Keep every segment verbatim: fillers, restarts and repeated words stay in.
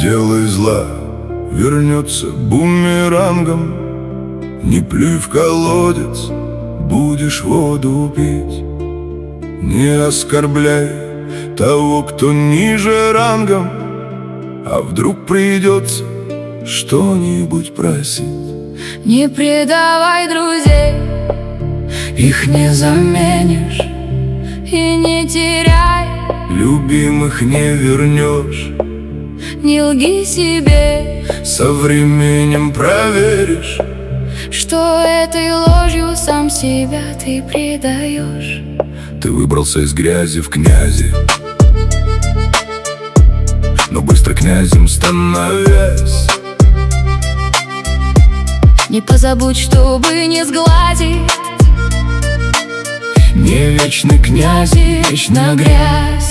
делай зла, вернется бумерангом. Не плюй в колодец, будешь воду пить. Не оскорбляй того, кто ниже рангом, а вдруг придется что-нибудь просить. Не предавай друзей, их не заменишь. И не теряй, любимых не вернешь. не лги себе, со временем проверишь, что этой ложью сам себя ты предаешь. Ты выбрался из грязи в князи, но быстро князем становясь. Не позабудь, чтобы не сгладить. Не вечны князи, вечна грязь.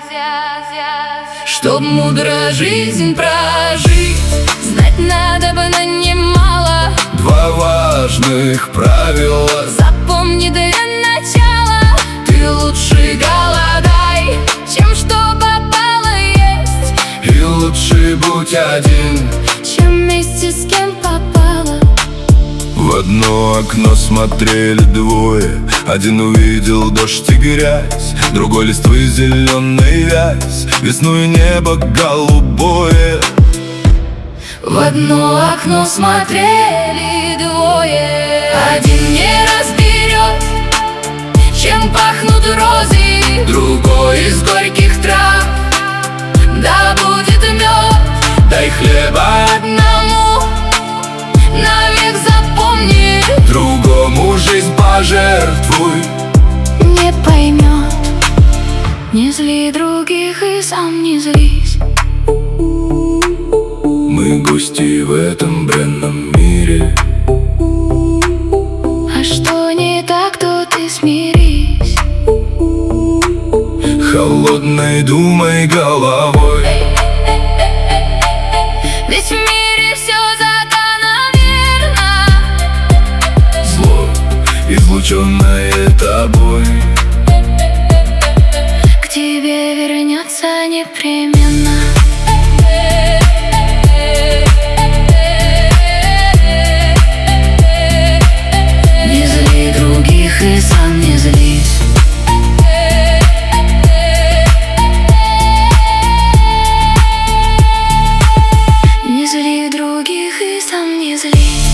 Чтоб мудро жизнь прожить, знать надо бы на немало. Два важных правила. Запомни для начала: ты лучше голодай, чем что попало есть. И лучше будь один, чем вместе с кем попало. В одно окно смотрели двое. Один увидел дождь и грязь, другой листвы зеленый вязь, весну и небо голубое. В одно окно смотрели двое. Один не разберет, чем пахнут розы, Другой из из горьких трав. Да будет мед, дай хлеба одному навек запомни. другому жизнь пожертвуй. Не поймет, не зли других и сам не злись. Мы гости в этом бренном мире. А что не так, то ты смирись. Холодной думай головой, Ведь в мире все закономерно. зло, излученное тобой, К тебе вернется непременно. Не зли других и сам не злись. Не зли других и сам не злись.